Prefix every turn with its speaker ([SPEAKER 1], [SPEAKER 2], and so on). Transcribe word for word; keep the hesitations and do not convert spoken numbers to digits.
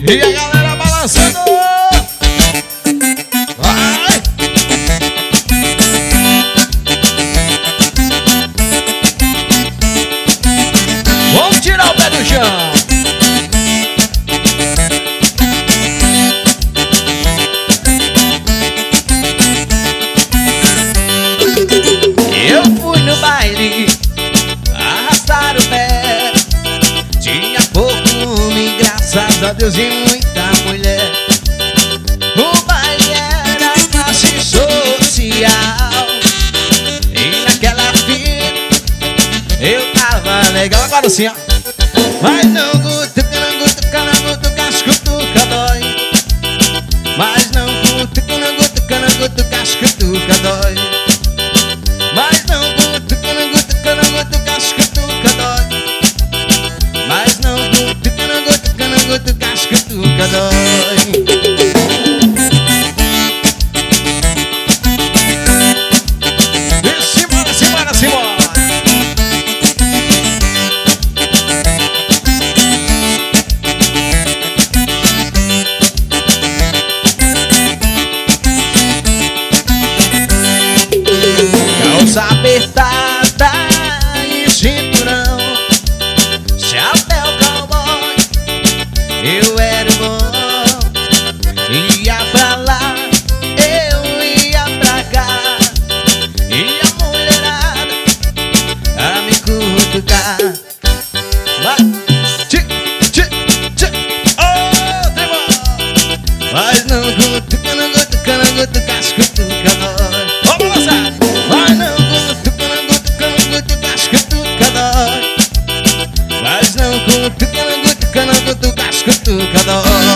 [SPEAKER 1] E a galera balançando. Vai. Vamos tirar o pé do chão. Eu fui no baile arrastar o pé. Tinha pouco homem, graças a Deus, e muita mulher. O baile era classe social. E naquela fila eu tava legal. Agora sim, ó. Mas não cutuca, não cutuca, não cutuca, as cutuca dói. Mas não cutuca, não cutuca, não cutuca, as cutuca dói. Mas não cutuca, não cutuca, não cutuca, as cutuca dói. Mas não cutuca, não cutuca, não cutuca, as cutuca dói. E simbora, simbora, simbora. Calça apertada e cinturão, chapéu cowboy, eu era bom. Ia pra lá, eu ia pra cá, e a mulherada a me cutucar. Vai, tchi, tchi, tchi, oh, tremor. Mas não cutuca, não cutuca, não cutuca, as cutuca dói. Vamos lançar. Mas não cutuca, não cutuca, não cutuca, as cutuca dói. Mas não cutuca, não cutuca, não cutuca, as cutuca dói.